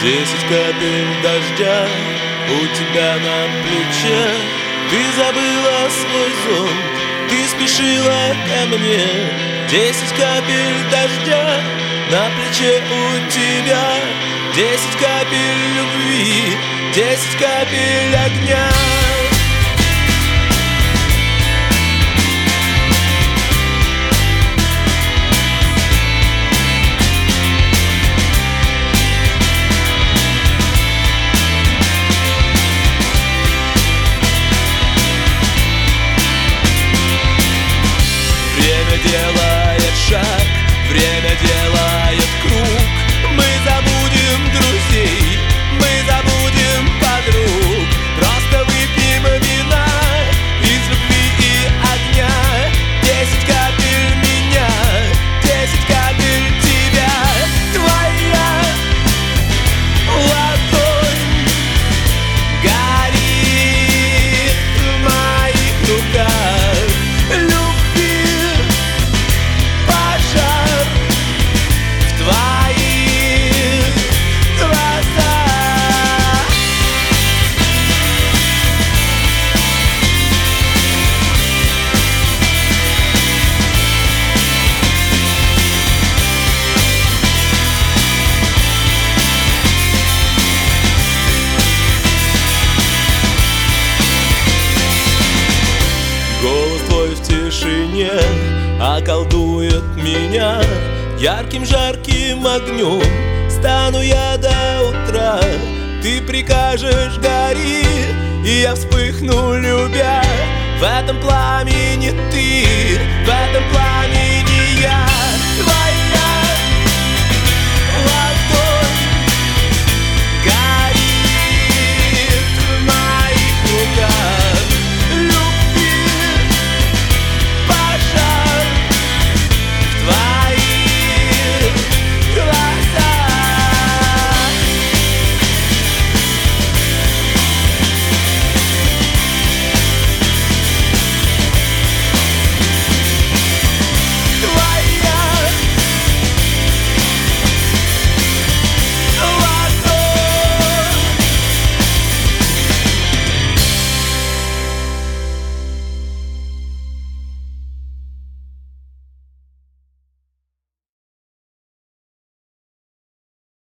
10 капель дождя у тебя на плече. Ты забыла свой зонт, ты спешила ко мне. 10 капель дождя на плече у тебя. 10 капель любви, 10 капель огня. Время делает шаг, время делает круг. Мы забудем друзей, мы забудем подруг. Просто выпьем вина из любви и огня. 10 капель меня, 10 капель тебя. Твоя ладонь горит в моих руках. Голос твой в тишине околдует меня. Ярким жарким огнем стану я до утра. Ты прикажешь гори, и я вспыхну, любя. В этом пламени ты, в этом пламени